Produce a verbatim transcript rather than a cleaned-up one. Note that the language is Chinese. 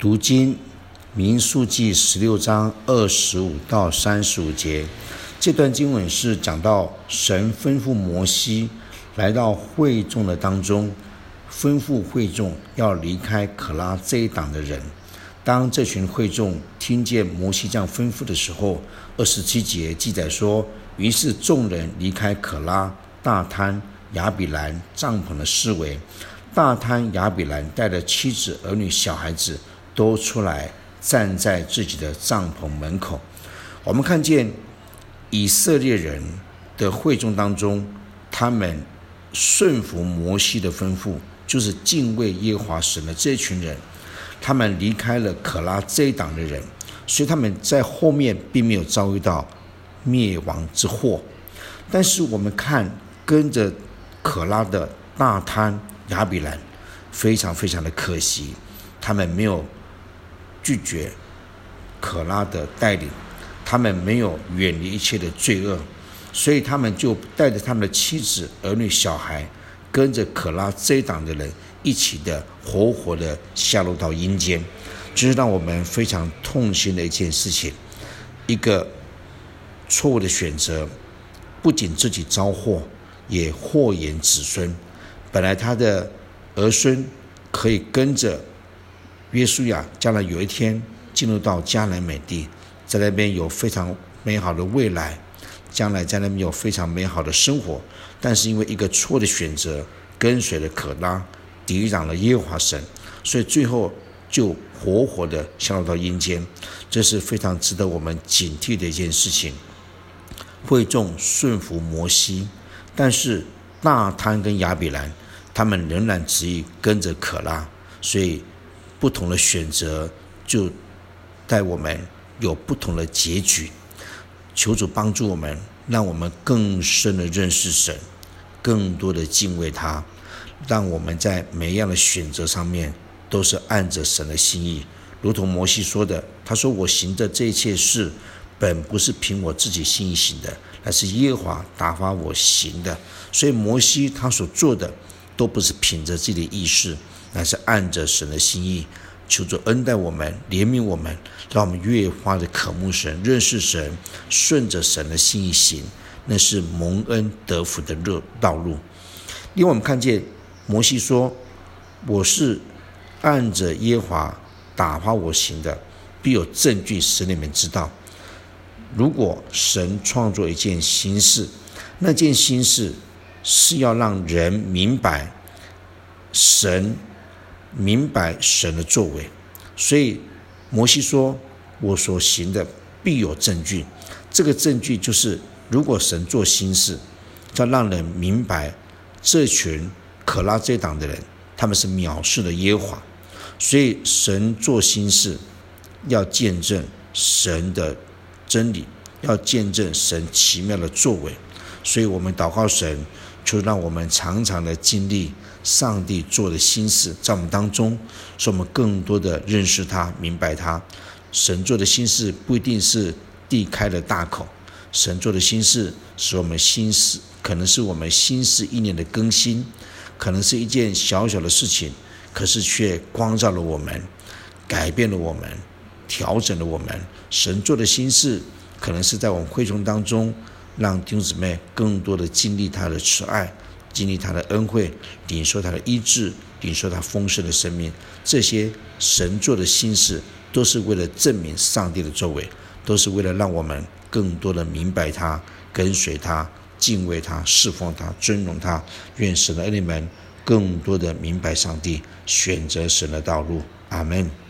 读经民数记十六章二十五到三十五节，这段经文是讲到神吩咐摩西来到会众的当中，吩咐会众要离开可拉这一党的人。当这群会众听见摩西这样吩咐的时候，二十七节记载说，于是众人离开可拉、大滩、亚比兰帐篷的四围。大滩、亚比兰带着妻子、儿女、小孩子都出来站在自己的帐篷门口。我们看见以色列人的会众当中，他们顺服摩西的吩咐，就是敬畏耶和华神的这群人，他们离开了可拉这一党的人，所以他们在后面并没有遭遇到灭亡之祸。但是我们看跟着可拉的大滩、亚比兰，非常非常的可惜，他们没有拒绝可拉的带领，他们没有远离一切的罪恶，所以他们就带着他们的妻子、儿女、小孩，跟着可拉这一党的人一起的活活的下入到阴间。这是让我们非常痛心的一件事情。一个错误的选择，不仅自己遭祸，也祸延子孙。本来他的儿孙可以跟着约书亚将来有一天进入到迦南美地，在那边有非常美好的未来，将来在那边有非常美好的生活，但是因为一个错的选择，跟随了可拉，抵挡了耶和华神，所以最后就活活的下入到阴间。这是非常值得我们警惕的一件事情。会众顺服摩西，但是大滩跟亚比兰他们仍然执意跟着可拉，所以不同的选择就带我们有不同的结局。求主帮助我们，让我们更深的认识神，更多的敬畏他，让我们在每一样的选择上面都是按着神的心意。如同摩西说的，他说我行的这一切事，本不是凭我自己心意行的，乃是耶和华打发我行的。所以摩西他所做的都不是凭着自己的意识，乃是按着神的心意。求主恩待我们，怜悯我们，让我们越发的渴慕神，认识神，顺着神的心意行，那是蒙恩得福的道路。另外我们看见摩西说，我是按着耶和华打发我行的，必有证据使你们知道。如果神创作一件新事，那件新事是要让人明白神明白神的作为。所以摩西说，我所行的必有证据。这个证据就是，如果神做新事，要让人明白这群可拉这党的人，他们是藐视了耶和华。所以神做新事，要见证神的真理，要见证神奇妙的作为。所以我们祷告神，就让我们常常的经历上帝做的新事在我们当中，使我们更多的认识他，明白他。神做的新事不一定是地开了大口，神做的新事使我们心思，可能是我们心思意念的更新，可能是一件小小的事情，可是却光照了我们，改变了我们，调整了我们。神做的新事可能是在我们会众当中，让弟兄姊妹更多的经历他的慈爱，经历他的恩惠，领受他的医治，领受他丰盛的生命。这些神做的新事都是为了证明上帝的作为，都是为了让我们更多的明白他，跟随他，敬畏他，侍奉他，尊荣他。愿神的儿女们更多的明白上帝，选择神的道路。阿们。